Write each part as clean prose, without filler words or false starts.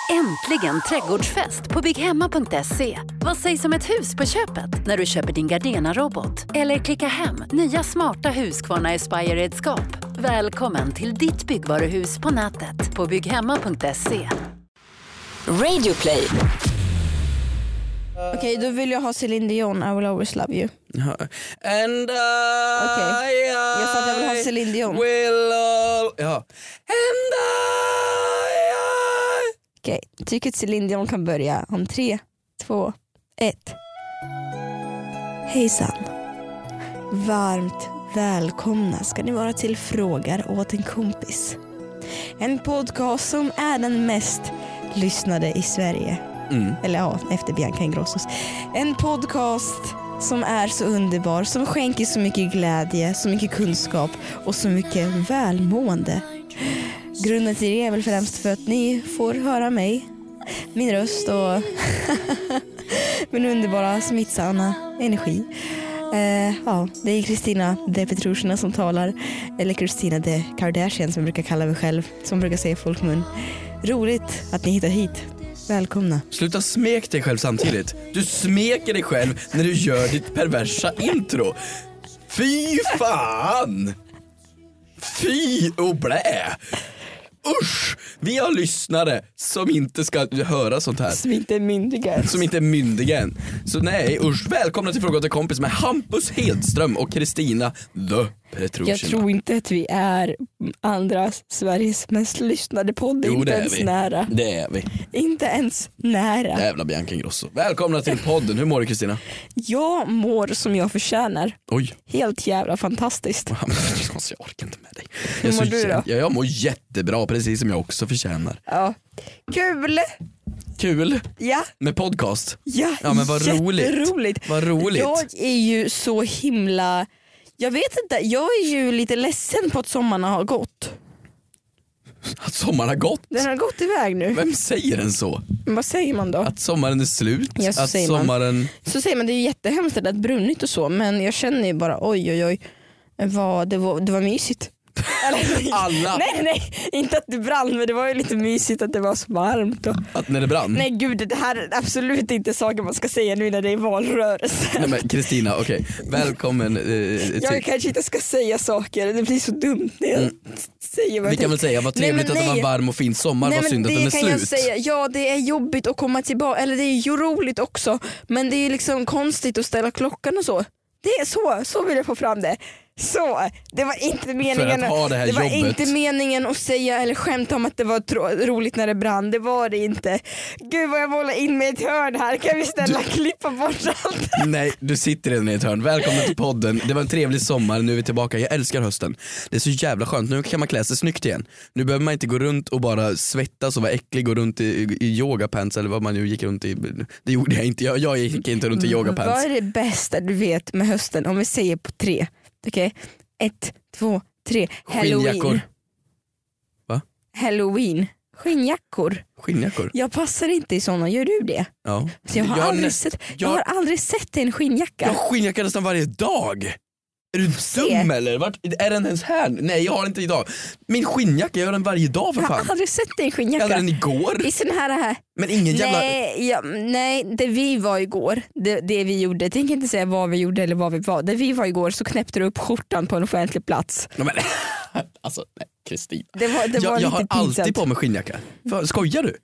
Äntligen trädgårdsfest på bygghemma.se. Vad sägs om ett hus på köpet när du köper din Gardena-robot? Eller klicka hem nya smarta Husqvarna Aspire-redskap. Välkommen till ditt byggvaruhus på nätet på bygghemma.se. Radio Play. Okej, då vill jag ha Celine Dion, I will always love you. And Okej. Jag sa att jag vill ha Celine Dion. Ja. Okej, tycker att Celine Dion kan börja om 3, 2, 1. Hejsan. Varmt välkomna ska ni vara till Frågar åt en kompis. En podcast som är den mest lyssnade i Sverige. Eller ja, efter Bianca Ingrossos. En podcast som är så underbar, som skänker så mycket glädje, så mycket kunskap och så mycket välmående. Grunden till det är väl främst för att ni får höra mig, min röst och min underbara smittsamma energi. Ja, det är Kristina de Petrushina som talar, eller Kristina de Kardashian som jag brukar kalla mig själv, som brukar säga folkmun. Roligt att ni hittar hit. Välkomna. Sluta smek dig själv samtidigt. Du smeker dig själv när du gör ditt perversa intro. Fy fan! Fy och blä! Usch! Vi har lyssnare som inte ska höra sånt här. Som inte är myndiga. Som inte är myndiga än. Så nej, usch. Välkomna till Fråga till kompis med Hampus Hedström och Kristina the Petrushina. Jag tror inte att vi är andra Sveriges mest lyssnade podd. Jo, inte ens nära. Det är vi. Inte ens nära. Jävla Bianca Ingrosso. Välkomna till podden. Hur mår du, Kristina? Jag mår som jag förtjänar. Oj. Helt jävla fantastiskt. Jag orkar inte med dig. Hur mår du då? Jag mår jättebra, precis som jag också förtjänar. Ja. Kul! Kul. Ja. Med podcast. Ja, men vad roligt. Roligt. Vad roligt. Jag är ju så himla... Jag vet inte, jag är ju lite ledsen på att sommaren har gått. Att sommaren har gått? Den har gått iväg nu. Vem säger den så? Men vad säger man då? Att sommaren är slut? Ja, så att säger sommaren... Så säger man, det är ju jättehemskt att det är brunnit och så. Men jag känner ju bara, oj. Det var mysigt. Alla. Nej, inte att det brann, men det var ju lite mysigt att det var så varmt. Att när det brann? Nej gud, det här är absolut inte saker man ska säga nu när det är valrörelse. Nej men Kristina, okej. Välkommen till... Jag kanske inte ska säga saker, det blir så dumt när jag säger vad Vi kan väl säga, vad trevligt att det var en varm och fin sommar, vad synd att den är slut. Jag säga. Ja, det är jobbigt att komma tillbaka, eller det är ju roligt också, men det är liksom konstigt att ställa klockan och så. Det är så vill jag få fram det. Så, det var inte meningen det var inte meningen att säga eller skämta om att det var roligt när det brann. Det var det inte. Gud vad jag håller in med ett hörn här. Kan vi klippa bort allt? Nej, du sitter redan i ett hörn. Välkommen till podden. Det var en trevlig sommar, nu är vi tillbaka. Jag älskar hösten. Det är så jävla skönt. Nu kan man klä sig snyggt igen. Nu behöver man inte gå runt och bara svettas och vara äcklig, gå runt i yogapants eller vad man nu gick runt i. Det gjorde jag inte. Jag gick inte runt i yogapants. Vad är det bästa du vet med hösten? Om vi säger på 3. Okej, 1, 2, 3. Skinnjackor. Va? Halloween. Skinnjackor. Jag passar inte i såna, gör du det? Ja. Så jag har aldrig sett en skinnjacka. Jag har skinnjacka nästan varje dag. Är du dum eller? Är den ens här? Nej, jag har inte idag. Min skinnjacka, jag har den varje dag för fan. Jag har aldrig sett en skinnjacka. Jag hade den igår. I sån här. Men ingen jävla... Nej, det vi var igår, det vi gjorde, jag tänker inte säga vad vi gjorde eller vad vi var. Det vi var igår så knäppte du upp skjortan på en offentlig plats. Men, alltså, nej, Kristina. Jag har alltid på mig skinnjacka. Skojar du?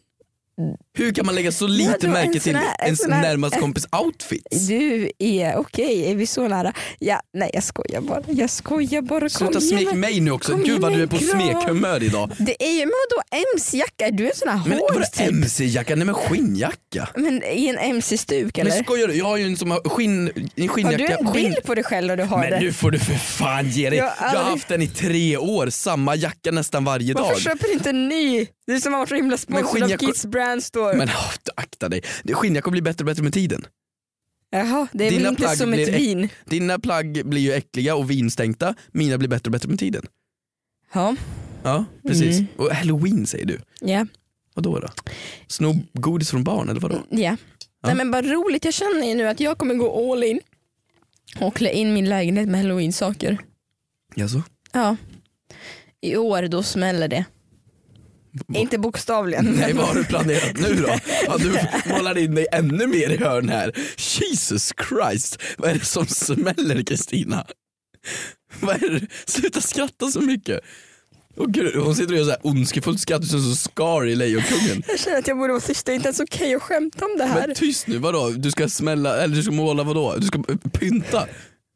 Hur kan man lägga så lite märke till ens närmast kompis outfits? Du är okej, är vi så nära? Ja, nej jag skojar bara. Sluta smek mig nu också. Gud vad du är på smekhumör idag. Det är ju, men vadå MC-jacka? Du är en sån här men hård typ. MC-jacka? Nej men skinnjacka. Men i en MC-stuk eller? Men skojar du? Jag har ju en som har skinnjacka. Har du en bild på dig själv och du har men det? Men nu får du för fan ge dig. Jag har haft den i 3 år, samma jacka nästan varje dag. Varför köper du inte en ny? Du som har varit så himla sponsrad av Kids Brand Store. Men akta dig. Skinnjackor blir bättre och bättre med tiden. Jaha, det är väl inte som ett vin. Dina plagg blir ju äckliga och vinstänkta. Mina blir bättre och bättre med tiden. Ja, precis. Och Halloween säger du. Ja. Vadå då? Sno godis från barn eller vadå? Ja. Nej men bara roligt, jag känner ju nu att jag kommer gå all in och klä in min lägenhet med Halloween-saker. Jaså? Ja. I år då smäller det. Inte bokstavligen. Nej, vad har du planerat nu då? Ja, du målar in dig ännu mer i hörn här. Jesus Christ, vad är det som smäller, Kristina? Vad är det? Sluta skratta så mycket. Och gud, hon sitter och gör så här ondskefullt skratt som så Scar i Lejonkungen. Jag känner att jag borde vara tyst, det är inte ens okej att skämta om det här. Men tyst nu, vadå? Du ska smälla, eller du ska måla vadå? Du ska pynta.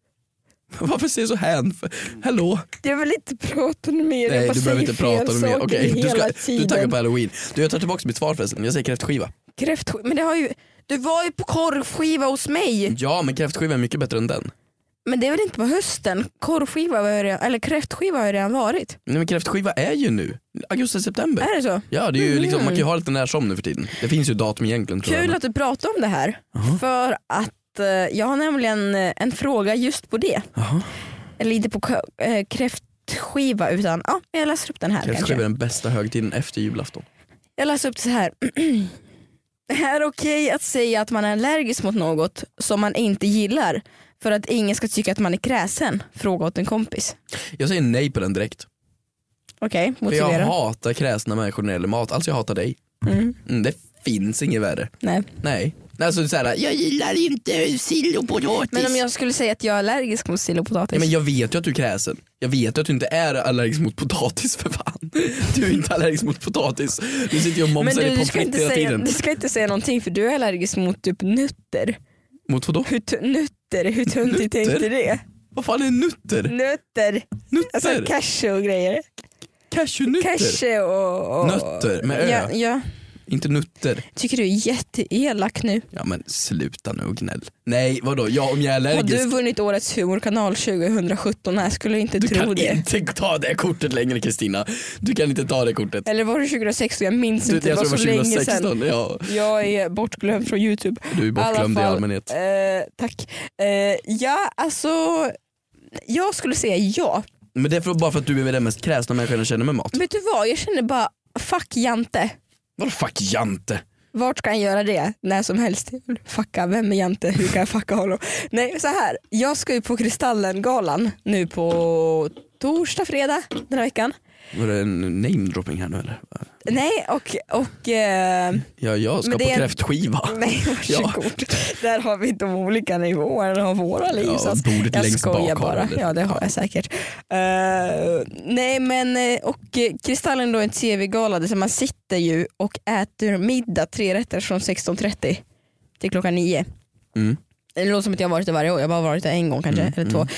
Varför säger så här? Hallå? Jag vill inte prata mer. Nej, du behöver inte prata mer. Okej, du tackar på Halloween. Jag tar tillbaka mitt svar förresten. Jag säger kräftskiva. Kräftskiva? Men du var ju på korvskiva hos mig. Ja, men kräftskiva är mycket bättre än den. Men det är väl inte på hösten? Korvskiva eller kräftskiva har ju redan varit. Nej, men kräftskiva är ju nu. Augusti-september. Är det så? Ja, det är ju liksom, man kan ju ha lite när som nu för tiden. Det finns ju datum egentligen. Kul att du pratar om det här. För att jag har nämligen en fråga just på det. Eller inte på kräftskiva utan jag läser upp den här. Kräftskiva är den bästa högtiden efter julafton. Jag läser upp det så här. Det är okej att säga att man är allergisk mot något som man inte gillar för att ingen ska tycka att man är kräsen. Fråga åt en kompis. Jag säger nej på den direkt. Okej, motivera. För jag hatar kräsna människor när det gäller mat. Alltså jag hatar dig. Det finns inget värre. Nej. Alltså så här, jag gillar inte sill och potatis. Men om jag skulle säga att jag är allergisk mot sill och potatis. Ja, men jag vet ju att du är kräsen. Jag vet ju att du inte är allergisk mot potatis för fan. Du är inte allergisk mot potatis. Du sitter ju och momsar i pommes frites hela tiden. Du ska inte säga någonting för du är allergisk mot typ nötter. Mot vadå? Nötter, hur töntigt är inte det? Vad fan är nötter? Nötter. Alltså cashew och grejer. Cashewnötter? Cashew och nötter med ö. Ja. Inte nutter. Tycker du är jätteelak nu? Ja men sluta nu och gnäll. Nej vadå, om jag är allergisk. Har du vunnit årets humorkanal 2017? Jag skulle inte tro det. Du kan inte ta det kortet längre Kristina. Du kan inte ta det kortet. Eller var det 2016? Jag minns inte, det var så 2016, länge sedan. Ja. Jag är bortglömd från YouTube. Du är bortglömd i allmänhet. Tack. Ja alltså, jag skulle säga ja. Men det är bara för att du är den mest kräsna människan jag känner med mat. Vet du vad, jag känner bara fuck Jante. Vadå fuck Jante? Vart ska jag göra det? När som helst. Fucka, vem är Jante? Hur kan jag fucka honom? Nej, så här. Jag ska ju på Kristallen-galan nu på torsdag, fredag den här veckan. Var det en name-dropping här nu eller? Nej, och ja, jag ska på kräftskiva. Nej, varsågod. Ja. Där har vi de olika nivåerna av våra liv. Ja, bordet jag längst skojar bak bara. Ja, det har jag säkert. Nej, men och Kristallen då är en tv-gala där man sitter ju och äter middag 3 rätter från 16:30 till klockan 9. Det låter som att jag har varit där varje år. Jag har bara varit där en gång kanske, eller 2.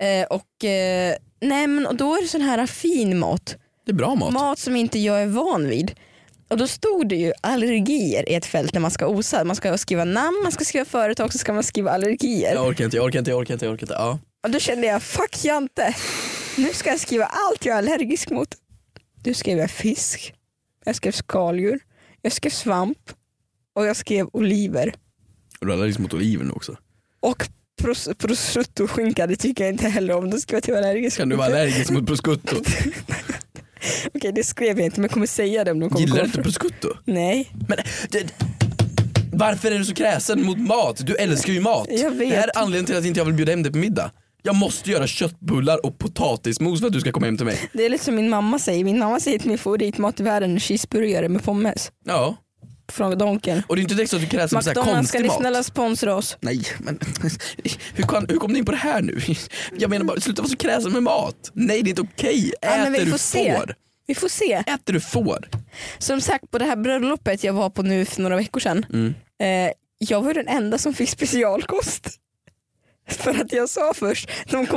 Nej, men och då är det sån här fin mat. Det är bra mat. Mat som inte jag är van vid. Och då stod det ju allergier i ett fält när man ska osa. Man ska skriva namn, man ska skriva företag, så ska man skriva allergier. Jag orkar inte. Ja. Och då kände jag, fuck Jante. Nu ska jag skriva allt jag är allergisk mot. Du skrev fisk. Jag skrev skaldjur. Jag skrev svamp. Och jag skrev oliver. Och du är allergisk mot oliven också. Och prosciutto-skinka, det tycker jag inte heller om. Då ska jag till allergisk. Kan du vara allergisk mot prosciutto? Okej, det skrev jag inte, men jag kommer säga det om de kommer. Gillar du inte prosciutto? Nej. Men varför är du så kräsen mot mat? Du älskar ju mat. Jag vet. Det här är anledningen till att inte jag vill bjuda hem dig på middag. Jag måste göra köttbullar och potatismos för att du ska komma hem till mig. Det är lite som min mamma säger. Min mamma säger att min favoritmat i världen är cheeseburgare med pommes. Ja. Från Donken. Och det är inte direkt så att du kräver som så här konstig mat. McDonald's, ska ni snälla sponsra oss? Nej, men hur kom ni in på det här nu? Jag menar bara, sluta vara så kräsen med mat. Nej, det är inte okej. Äter du får. Vi får se. Äter du får. Som sagt, på det här bröllopet jag var på nu för några veckor sedan. Jag var den enda som fick specialkost. För att jag sa först,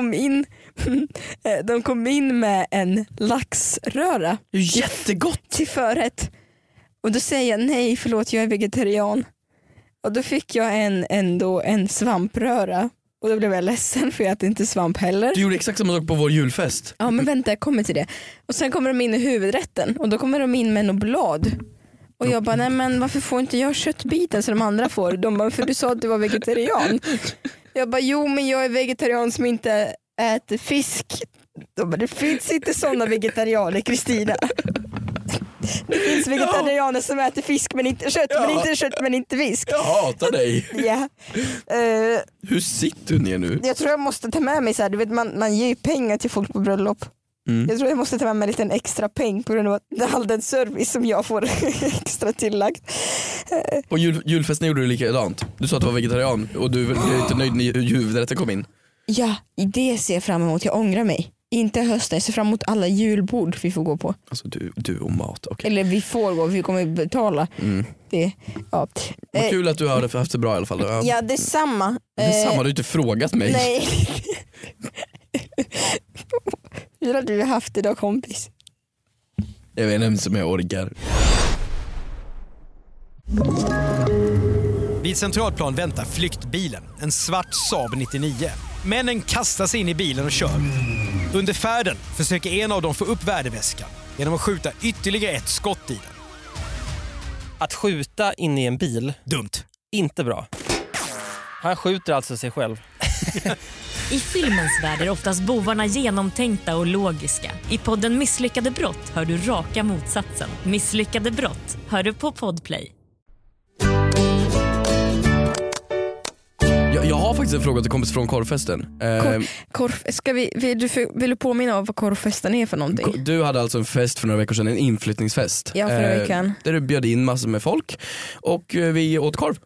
de kom in med en laxröra. Jättegott. Till förrätt. Och då säger jag nej, förlåt, jag är vegetarian. Och då fick jag en svampröra. Och då blev jag ledsen för jag äter inte svamp heller. Du gjorde exakt samma sak på vår julfest. Ja, men vänta, jag kommer till det. Och sen kommer de in i huvudrätten. Och då kommer de in med något blad. Och jag bara, nej men varför får inte jag köttbiten som de andra får? De bara, för du sa att du var vegetarian. Jag bara, jo men jag är vegetarian som inte äter fisk. De bara, det finns inte sådana vegetarianer, Kristina. Det finns vegetarianer som äter fisk men inte kött, men inte kött men inte fisk. Jag hatar dig. Ja. Hur sitter du ner nu? Jag tror jag måste ta med mig så här, du vet man ger ju pengar till folk på bröllop. Jag tror jag måste ta med mig en liten extra peng på grund av all den service som jag får extra tillagd. På julfesten gjorde du likadant. Du sa att du var vegetarian och du är inte nöjd när huvudrätten kom in. Ja, det ser jag fram emot. Jag ångrar mig. Inte hösten, jag ser fram emot alla julbord vi får gå på. Alltså du och mat, okej. Eller vi får gå, vi kommer betala. Det, ja. Vad kul att du har haft det bra i alla fall. Ja, detsamma. Detsamma, du har inte frågat mig. Nej. Hur har du haft det då, kompis? Jag vet inte som jag orkar. Vid Centralplan väntar flyktbilen, en svart Saab 99. Männen kastar sig in i bilen och kör. Under färden försöker en av dem få upp värdeväskan genom att skjuta ytterligare ett skott i den. Att skjuta in i en bil, Dumt. inte bra. Han skjuter alltså sig själv. I filmens värld är oftast bovarna genomtänkta och logiska. I podden Misslyckade brott hör du raka motsatsen. Misslyckade brott hör du på Podplay. Jag har faktiskt en fråga till kompis från korvfesten. Vill du påminna om vad korvfesten är för någonting? Du hade alltså en fest för några veckor sedan, en inflyttningsfest. Ja, förra veckan. Där du bjöd in massor med folk och vi åt korv.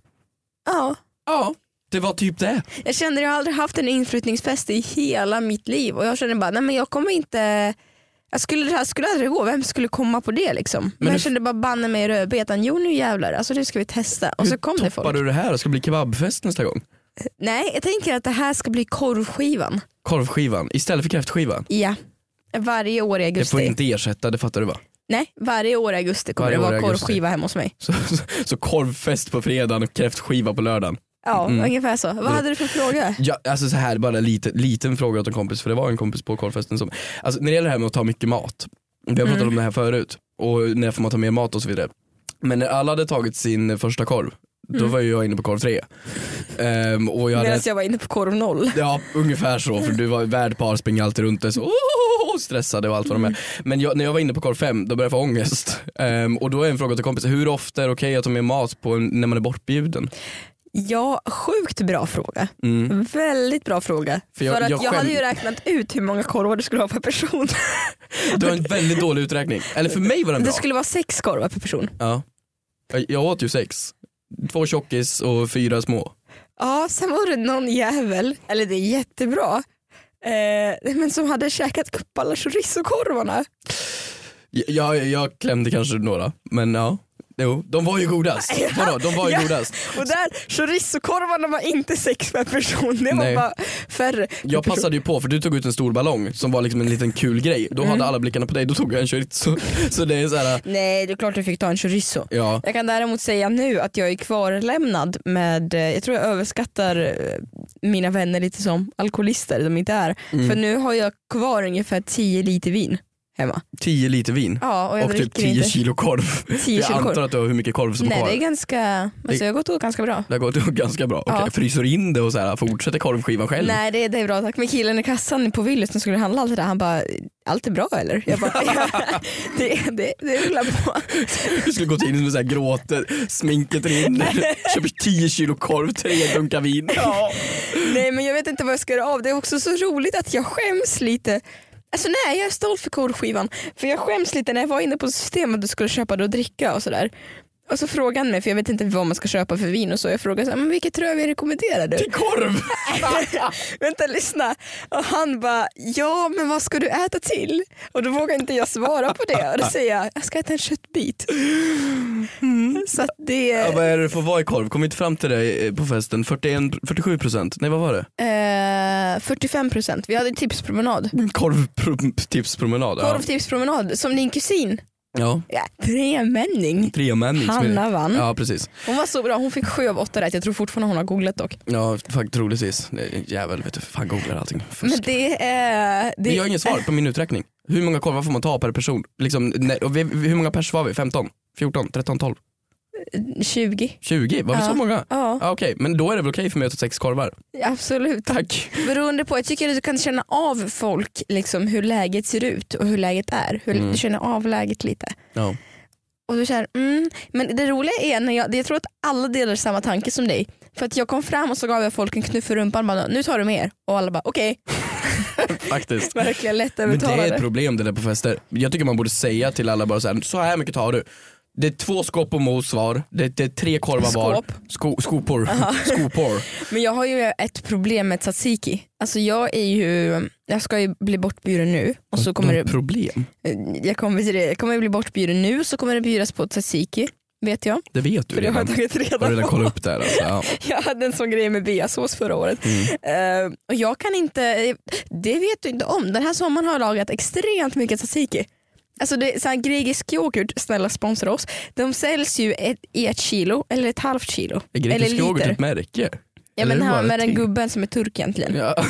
Ja, det var typ det. Jag kände att jag aldrig haft en inflyttningsfest i hela mitt liv och jag kände bara, nej men jag kommer inte... Det här skulle aldrig gå, vem skulle komma på det liksom? Men jag kände bara banne mig i rödbetan, jo nu jävlar, alltså nu ska vi testa. Och så kom det folk. Hur toppar du det här? Det ska bli kebabfest nästa gång. Nej, jag tänker att det här ska bli korvskivan. Korvskivan, istället för kräftskivan? Ja, varje år i augusti. Det får inte ersätta, det fattar du va? Nej, varje år i augusti kommer det vara korvskiva hemma hos mig. Så korvfest på fredagen och kräftskiva på lördagen. Ja, ungefär så. Vad hade du för fråga? Ja, alltså så här, bara liten fråga åt en kompis, för det var en kompis på korvfesten som, alltså när det gäller det här med att ta mycket mat, vi har pratat om det här förut, och när får man ta mer mat och så vidare. Men när alla hade tagit sin första korv, då var ju jag inne på korv 3. Och jag var inne på korv 0. Ja, ungefär så, för du var värdpar, springer alltid runt och så stressade och allt vad de är. Men när jag var inne på korv 5, då började jag få ångest. Och då är en fråga till kompis, hur ofta är det okej att ta med mat på när man är bortbjuden? Ja, sjukt bra fråga. Väldigt bra fråga. För jag hade ju räknat ut hur många korvar du skulle ha per person. Du har en väldigt dålig uträkning. Eller för mig var den bra. Det skulle vara 6 korvar per person. Ja. Jag åt ju 6. 2 tjockis och 4 små. Ja, sen var det någon jävel, eller det är jättebra, men som hade käkat upp alla chorizo-korvarna. Jag klämde kanske några, men ja. Jo, de var ju godast. Vadå? De var ju godast. Och där, chorizo-korvarna var inte 6 per person, det var bara färre. Jag passade ju på, för du tog ut en stor ballong som var liksom en liten kul grej. Då hade alla blickarna på dig, då tog jag en chorizo. Så det är så här. Nej, det är klart du fick ta en chorizo. Ja. Jag kan däremot säga nu att jag är kvarlämnad med, jag tror jag överskattar mina vänner lite som alkoholister de inte är. För nu har jag kvar ungefär 10 liter vin hemma. 10 liter vin? Ja, och typ 10 kilo korv. 10 jag antar att du har hur mycket korv som kvar. Nej, det är ganska, alltså jag har gått åt ganska bra. Det har gått åt ganska bra. Okej, fryser in det och så här, fortsätter korvskivan själv? Nej, det är bra tack. Med killen i kassan på Willys som skulle handla allt det där, han bara, allt är bra eller? Jag bara, det rullar på. Du skulle gå in och så här, gråter, sminket rinner, köper 10 kilo korv, 3 dunkar vin. Ja. Nej, men jag vet inte vad jag ska göra av. Det är också så roligt att jag skäms lite. Alltså nej, jag är stolt för korvskivan. För jag skäms lite när jag var inne på systemet du skulle köpa det och dricka och sådär. Och så frågade han mig, för jag vet inte vad man ska köpa för vin och så. Jag frågade så här, men vilket tror jag vi rekommenderar du? Till korv! Vänta, lyssna. Och han bara, ja men vad ska du äta till? Och då vågar inte jag svara på det. Och då säger jag ska äta en köttbit. Så att det... Ja, vad är det för vad i korv? Kom inte fram till det på festen? 47%? Nej, vad var det? 45%. Vi hade tipspromenad. Korvtipspromenad. Korvtipspromenad, som din kusin. Ja. Tremänning. Hanna vann. Ja, precis. Hon var så bra, hon fick 7 av 8 rätt. Jag tror fortfarande hon har googlat dock. Ja, troligtvis. Jävel, vet du, fan googlar allting. Fusk. Men det jag har inget svar på min uträkning. Hur många korvar får man ta per person? Liksom, hur många pers var vi? 15? 14? 13? 12? 20. 20? Var det så många? Ja. Okej, men då är det väl okej för mig att ta 6 korvar? Absolut. Tack. Beroende på, jag tycker att du kan känna av folk liksom, hur läget ser ut och hur läget är. Du känner av läget lite. Ja. Och du känner, men det roliga är när jag tror att alla delar samma tanke som dig. För att jag kom fram och så gav jag folk en knuff i rumpan och bara, nu tar du mer. Och alla bara, okej. Faktiskt. Verkligen lätt Men det övertalade. är ett problem det där på fester. Jag tycker man borde säga till alla bara så här mycket tar du. Det är 2 skåp och mos var. Det är 3 korvar var. Skopor. Men jag har ju ett problem med tzatziki. Alltså jag ska ju bli bortbjuden nu och så kommer det problem. Jag kommer bli bortbjuden nu, så kommer det bjudas på tzatziki, vet jag. Det vet du. För det har jag tagit reda på. Har du redan kollat upp där alltså, ja. Jag hade en sån grej med beasås förra året. Och jag kan inte, det vet du inte om. Den här sommaren har jag lagat extremt mycket tzatziki. Alltså det är så här, grekisk yoghurt, snälla sponsra oss. De säljs ju i 1 kilo eller ett halvt kilo. Är grekisk yoghurt ett märke? Ja, men här med den gubben som är turk egentligen. Ja.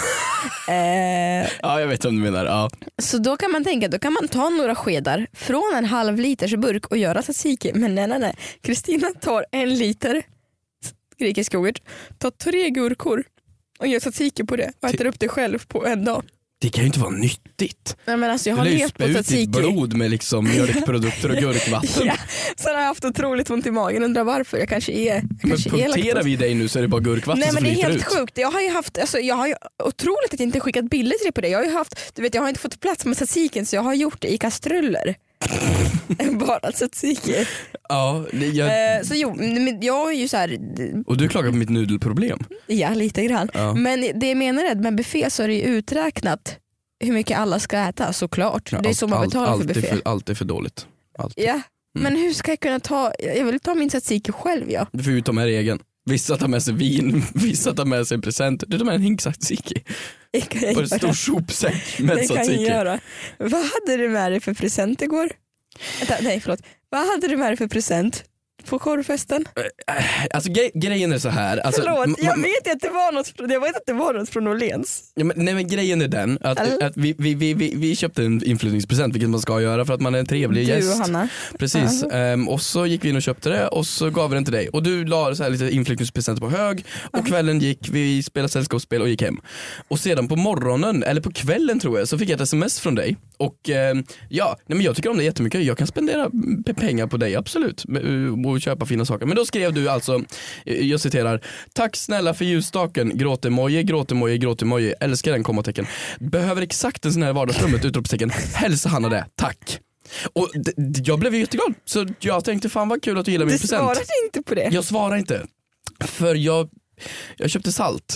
Ja, jag vet vad du menar. Ja. Så då kan man tänka, då kan man ta några skedar från en halv liters burk och göra tzatziki. Men nej. Kristina tar 1 liter grekisk yoghurt, tar 3 gurkor och gör tzatziki på det och äter upp det själv på en dag. Det kan ju inte vara nyttigt. Nej, men alltså jag har levt levt på ut tzatziki. ditt blod med liksom mjölkprodukter och gurkvatten. Ja, sen har jag haft otroligt ont i magen, undrar varför. Jag kanske är punkterar vi dig nu så är det bara gurkvatten. Nej, som men det är flyter helt ut. sjukt. Jag har ju otroligt att jag inte skickat bilder till dig på det. Jag har ju haft, du vet, jag har inte fått plats med tzatzikin, så jag har gjort det i kastruller. Bara tzatziki. Ja, så jo, men jag är ju så här. Och du klagar på mitt nudelproblem. Ja, lite grann. Ja. Men det jag menar är att med buffé så är det ju uträknat hur mycket alla ska äta, såklart. Ja, det är så man betalar för buffé. Allt är för dåligt. Alltid. Ja, men hur ska jag kunna jag vill ta min tzatziki själv, ja. Du får ju ta med dig egen. Vissa tar med sig vin, vissa tar med sig en present. Du tar med en hink tzatziki. Och en stor sopsäck med det tzatziki. kan jag göra. Vad hade du med dig för present igår? Vad hade du med dig för present på korvfesten? Alltså grejen är så här. Alltså, Förlåt, jag vet att det var något från Åhléns. Ja, men grejen är den att vi köpte en inflyttningspresent, vilket man ska göra för att man är en trevlig gäst. Du och Hanna. Precis, och så gick vi in och köpte det och så gav vi den till dig. Och du la så här lite inflyttningspresent på hög och kvällen gick vi spelade sällskapsspel och gick hem. Och sedan på morgonen, eller på kvällen tror jag, så fick jag ett sms från dig. Och men jag tycker om det jättemycket. Jag kan spendera pengar på dig, absolut. Och köpa fina saker. Men då skrev du alltså, jag citerar: tack snälla för ljusstaken, gråtemoji, älskar den, kommatecken. Behöver exakt en sån här i vardagsrummet, utropstecken. Hälsa Hanna det, tack. Och jag blev jätteglad. Så jag tänkte, fan vad kul att du gillar min present. Du svarade inte på det. Jag svarade inte. För jag köpte salt.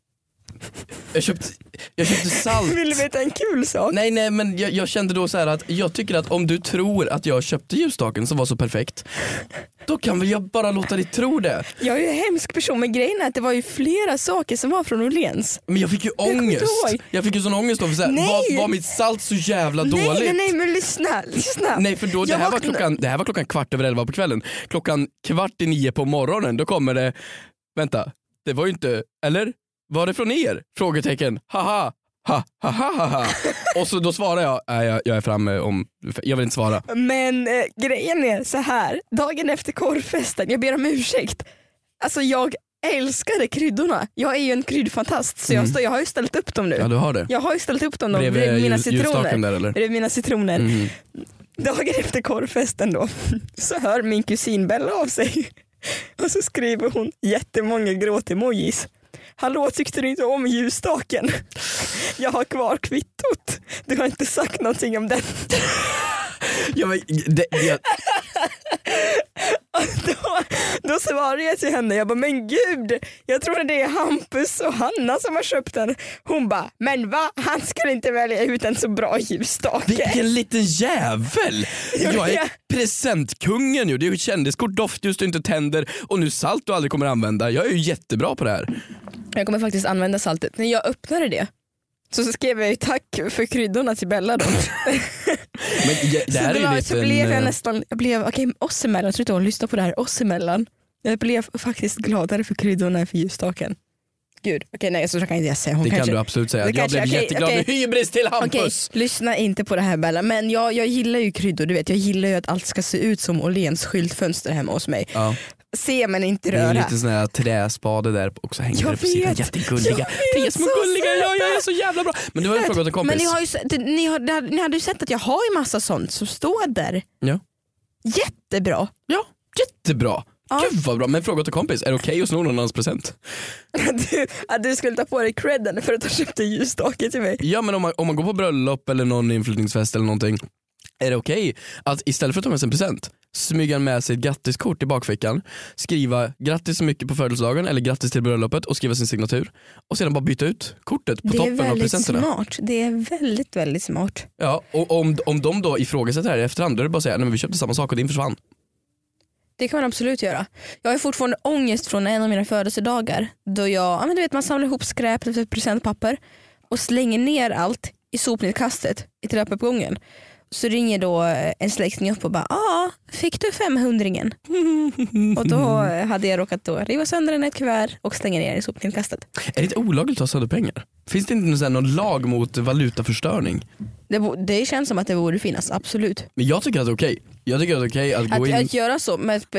Jag köpte salt. Vill du veta en kul sak? Nej, men jag kände då så här att jag tycker att om du tror att jag köpte ljusstaken som var så perfekt, då kan väl jag bara låta dig tro det. Jag är ju en hemsk person, men grejen är att det var ju flera saker som var från Åhléns. Men jag fick ju ångest. Jag fick ju sån ångest då, för så här, var mitt salt så jävla dåligt? Nej, men lyssna. Nej, för då, det här var klockan 11:15 på kvällen. 8:45 på morgonen, då kommer det, vänta, det var ju inte, eller? Var det från er? Frågetecken. Haha. Ha. Och så då svarar jag är framme om, jag vill inte svara. Men grejen är så här, dagen efter korvfesten, jag ber om ursäkt. Alltså jag älskade kryddorna. Jag är ju en kryddfantast, så jag har ju ställt upp dem nu. Ja, du har det. Jag har ju ställt upp dem bredvid mina citroner. Där, eller? Bredvid mina citroner. Dagen efter korvfesten då, så hör min kusin Bella av sig. Och så skriver hon jättemånga gråtemojis. Hallå, tyckte du inte om ljusstaken? Jag har kvar kvittot. Du har inte sagt någonting om den. Då svarade jag till henne, jag bara, men gud, jag tror det är Hampus och Hanna som har köpt den. Hon bara, men va? Han skulle inte välja ut en så bra ljusstake. Vilken liten jävel. Jag är presentkungen ju. Det är ju kändiskort, doftljus du inte tänder och nu salt du aldrig kommer använda. Jag är ju jättebra på det här. Jag kommer faktiskt använda saltet. När jag öppnade det så skrev jag ju tack för kryddorna till Bella då. Men det här är ju lite, så blev jag blev oss emellan, jag tror inte hon lyssnar på det här, oss emellan. Jag blev faktiskt gladare för kryddorna för ljusstaken. Gud, nej, så kan inte jag säga. Det kan du absolut säga. Jag blev jätteglad med hybris till Hampus. Lyssna inte på det här, Bella. Men jag gillar ju kryddor, du vet. Jag gillar ju att allt ska se ut som Åhléns skyltfönster hemma hos mig. Ja. Se men inte röra. Det är lite sån här träspade där också hänger där på sidan. Jättegulliga. Det är små gulliga. Jag är så jävla bra. Men du har ju frågat en kompis. Men ni hade ju sett att jag har ju massa sånt som står där. Ja. Jättebra. Ja, jättebra. Gud vad bra, men fråga till kompis, är det okej att sno någon annans present? Att du skulle ta på dig credden för att ha köpt en ljusstake till mig. Ja, men om man går på bröllop eller någon inflyttningsfest eller någonting, är det okej att istället för att ta med sig en present smyga med sig ett grattiskort i bakfickan, skriva grattis så mycket på födelsedagen eller grattis till bröllopet och skriva sin signatur och sedan bara byta ut kortet på toppen av presenterna? Smart. Det är väldigt, väldigt smart. Ja, och om de då ifrågasätter det här i efterhand, då är det bara att säga nej, men vi köpte samma sak och din försvann. Det kan man absolut göra. Jag har fortfarande ångest från en av mina födelsedagar då man samlar ihop skräp för presentpapper och slänger ner allt i sopnedkastet i trappuppgången. Så ringer då en släkting upp och bara fick du 500-ringen? Och då hade jag råkat då riva sönder den ett kuvert och slänga ner i sopnedkastet. Är det inte olagligt att ta sönder pengar? Finns det inte någon lag mot valutaförstöring? Det känns som att det borde finnas, absolut. Men jag tycker att det är okej. Jag tycker att det är okej att gå in... Att göra så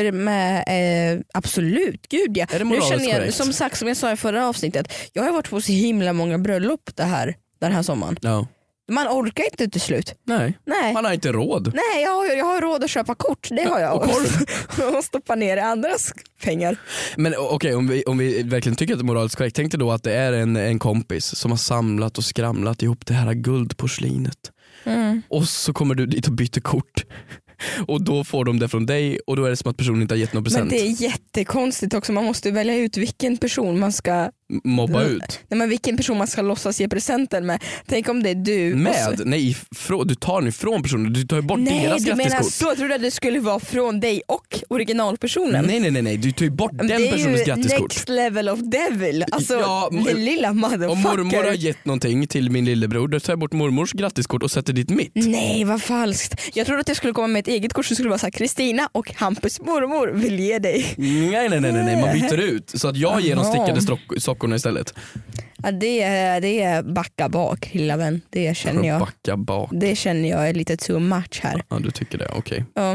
med absolut, gud ja. Är det moraliskt korrekt? Som sagt, som jag sa i förra avsnittet, jag har varit på så himla många bröllop den här sommaren. Ja. Man orkar inte till slut. Nej. Man har inte råd. Nej, jag har råd att köpa kort. Det har jag. Och stoppa ner i andras pengar. Men okej, om vi verkligen tycker att det är moraliskt korrekt, tänk dig då att det är en kompis som har samlat och skramlat ihop det här guldporslinet. Och så kommer du dit och byter kort. Och då får de det från dig och då är det som att personen inte har gett någon present. Men det är jättekonstigt också. Man måste välja ut vilken person man ska mobba ut. Nej, men vilken person man ska låtsas ge presenten med. Tänk om det är du. Nej, du tar den ifrån personen. Du tar ju bort deras grattiskort. Nej, du menar så. Jag trodde att det skulle vara från dig och originalpersonen. Nej. Du tar ju bort den personens grattiskort. Det är ju next level of devil. Alltså, den lilla motherfucker. Om mormor har gett någonting till min lillebror, då tar jag bort mormors grattiskort och sätter dit mitt. Nej, vad falskt. Jag trodde att jag skulle komma med ett eget kort som skulle vara så här: Kristina och Hampus mormor vill ge dig. Nej, man byter ut. Så att jag ger de stickade sockorna istället. Ja, det är backa bak, lilla vän. Det känner jag. Backa bak. Det känner jag är lite too much här. Ja, du tycker det, okej. Ja.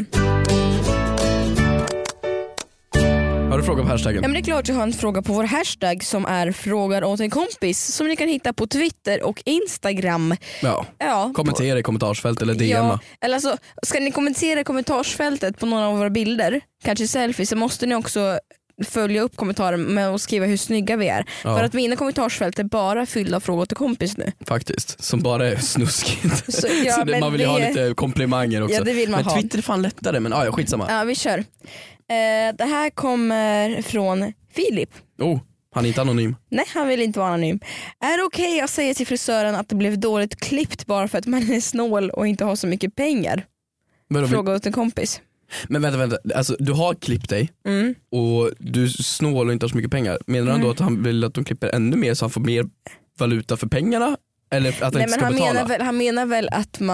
Har du fråga på hashtaggen? Ja, men det är klart jag har en fråga på vår hashtag som är frågar åt en kompis, som ni kan hitta på Twitter och Instagram. Ja. Kommentera i kommentarsfältet eller DMa. Ja, eller alltså, ska ni kommentera i kommentarsfältet på några av våra bilder, kanske selfie, så måste ni också följa upp kommentarer med att skriva hur snygga vi är. För att mina kommentarsfält är bara fyllda av frågor till kompis nu. Faktiskt, som bara är snuskigt. Så man vill ha lite komplimanger också. Ja, det vill man men Twitter är fan lättare, men skitsamma. Ja, vi kör. Det här kommer från Filip. Han är inte anonym. Nej, han vill inte vara anonym. Är det okej att säga till frisören att det blev dåligt klippt bara för att man är snål och inte har så mycket pengar? Fråga åt en kompis. Men vänta, alltså, du har klippt dig och du är snål och inte har så mycket pengar. Menar han då att han vill att de klipper ännu mer så han får mer valuta för pengarna? Eller att han inte ska betala? Han menar väl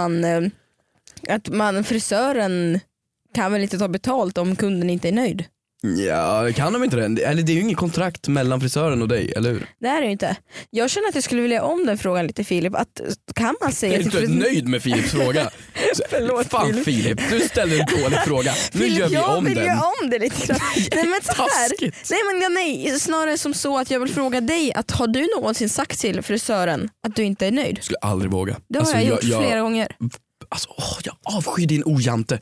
att man frisören kan väl inte ta betalt om kunden inte är nöjd. Ja, kan de inte det? Eller det är ju ingen kontrakt mellan frisören och dig, eller hur? Det är det ju inte. Jag känner att jag skulle vilja om den frågan lite, Filip. Att, kan man säga är du nöjd med Filips fråga? Förlåt, fan Filip, du ställer en dålig fråga. Nu gör vi om den. Jag vill göra om det lite grann. Nej, men så här. Nej, snarare som så att jag vill fråga dig, att har du någonsin sagt till frisören att du inte är nöjd? Jag skulle aldrig våga. Det har jag gjort flera gånger. Alltså, jag avskyr din ojante.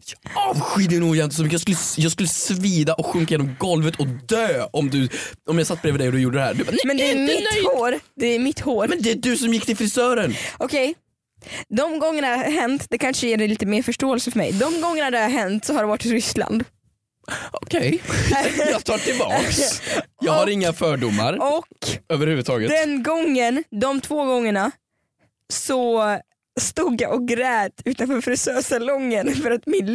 Så mycket. Jag skulle svida och sjunka genom golvet och dö om jag satt bredvid dig och du gjorde det här. Men det är mitt hår. Det är mitt hår. Men det är du som gick till frisören. Okej. De gångerna det har hänt, det kanske ger dig lite mer förståelse för mig. De gångerna det har hänt så har det varit i Ryssland. Okej. Jag tar tillbaks. Jag har inga fördomar. Och överhuvudtaget. De 2 gångerna så stod jag och grät utanför frisörsalongen för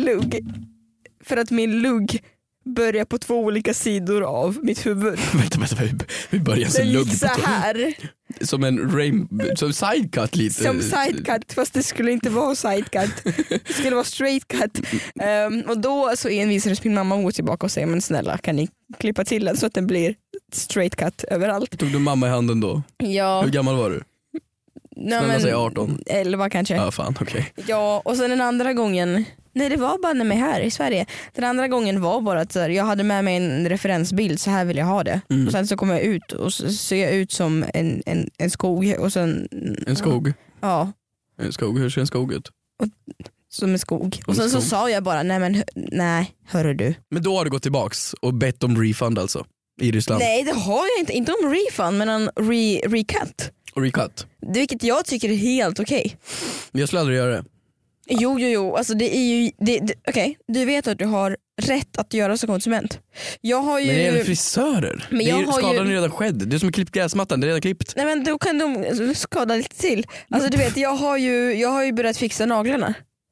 att min lugg börjar på 2 olika sidor av mitt huvud. Vänta, hur börjar en lugg så här? Som som sidecut lite. Som sidecut, fast det skulle inte vara sidecut. Det skulle vara straight cut. Och då så envisades min mamma gå tillbaka och säga, men snälla, kan ni klippa till den så att den blir straight cut överallt? Tog du mamma i handen då? Ja. Hur gammal var du? Snälla säg 18. 11 kanske. Ja, fan, okej. Ja, och sen den andra gången, nej det var bara när jag är här i Sverige. Den andra gången var bara att jag hade med mig en referensbild, så här vill jag ha det. Och sen så kom jag ut och så ser jag ut som en skog och sen... En skog? Ja. En skog, hur ser en skog ut? som en skog. Och sen så sa jag bara, nej, hörru du. Men då har du gått tillbaks och bett om refund alltså i Ryssland? Nej, det har jag inte om refund, men en recut. Recut? Vilket jag tycker är helt okej. Men jag skulle aldrig göra det. Jo, alltså det är ju okej. Du vet att du har rätt att göra som konsument. Jag har ju... Men det är frisörer. Men jag har skadan ju... är redan skedd. Det är som att klippt gräsmattan, det är redan klippt. Nej, men då kan de skada lite till. Alltså du vet, jag har ju börjat fixa naglarna.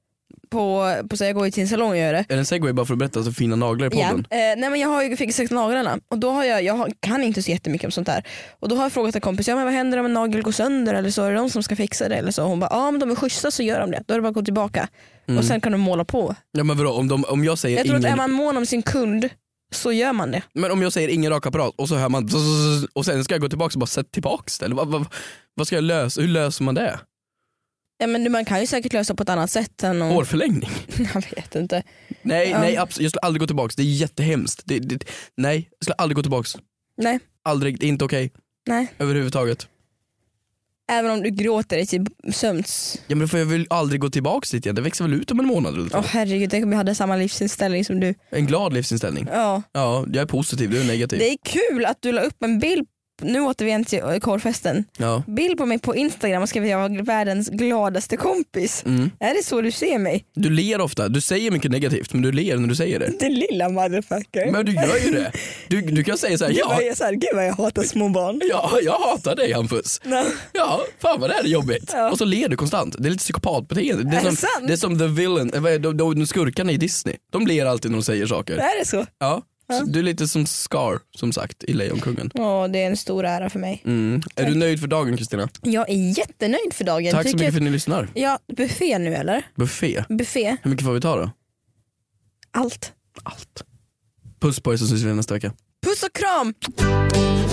Så jag går ju till en salong och gör det. Är det en segway bara för att berätta så fina naglar i podden? Ja. Nej, men jag har ju fixat naglarna. Och då har jag kan inte så jättemycket om sånt där. Och då har jag frågat en kompis, men vad händer om en nagel går sönder? Eller så är det de som ska fixa det. Eller så. Hon bara, men de är schyssta så gör de det. Då är det bara att gå tillbaka. Och sen kan de måla på. Ja, men vadå, om jag säger jag tror att är man mån om sin kund så gör man det. Men om jag säger ingen rakapparat och så hör man och sen ska jag gå tillbaka och bara sätta tillbaks det. Eller vad ska jag lösa? Hur löser man det? Ja, men man kan ju säkert lösa på ett annat sätt än hårförlängning. Jag vet inte. Nej, absolut. Jag skulle aldrig gå tillbaks. Det är jättehemskt. Nej, jag skulle aldrig gå tillbaks. Nej. Aldrig, det är inte okej. Nej. Överhuvudtaget. Även om du gråter i till sömns. Ja, men jag vill aldrig gå tillbaks dit igen. Det växer väl ut om en månad eller två. Herregud, tänk om jag hade samma livsinställning som du. En glad livsinställning. Ja. Ja, jag är positiv, du är negativ. Det är kul att du la upp en bild. Nu återvänder till korfesten. Ja. Bild på mig på Instagram och skrev jag var världens gladaste kompis. Är det så du ser mig? Du ler ofta, du säger mycket negativt men du ler när du säger det. Det lilla motherfucker. Men du gör ju det. Du kan säga så här, gud vad jag hatar små barn. Ja, jag hatar dig Hampus. No. Ja, fan vad det här är jobbigt. Ja. Och så ler du konstant. Det är lite psykopatbeteende. Det är som the villain, de skurkarna i Disney. De ler alltid när de säger saker. Är det så? Ja. Så du är lite som Scar, som sagt, i Lejonkungen. Ja, det är en stor ära för mig. Är du nöjd för dagen, Kristina? Jag är jättenöjd för dagen. Tack så mycket för att ni lyssnar. Ja, buffé nu eller? Buffé? Buffé. Hur mycket får vi ta då? Allt. Puss på er så syns vi nästa vecka. Puss och kram!